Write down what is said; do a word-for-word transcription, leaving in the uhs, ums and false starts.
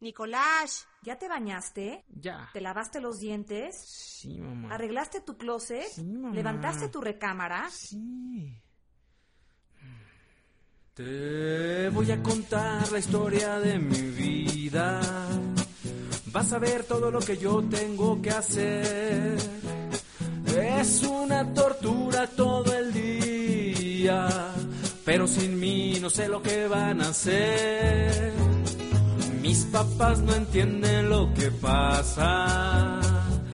Nicolás. ¿Ya te bañaste? Ya. ¿Te lavaste los dientes? Sí, mamá. ¿Arreglaste tu closet? Sí, mamá. ¿Levantaste tu recámara? Sí. Te voy a contar la historia de mi vida. Vas a ver todo lo que yo tengo que hacer. Es una tortura todo el día, pero sin mí no sé lo que van a hacer. Mis papás no entienden lo que pasa.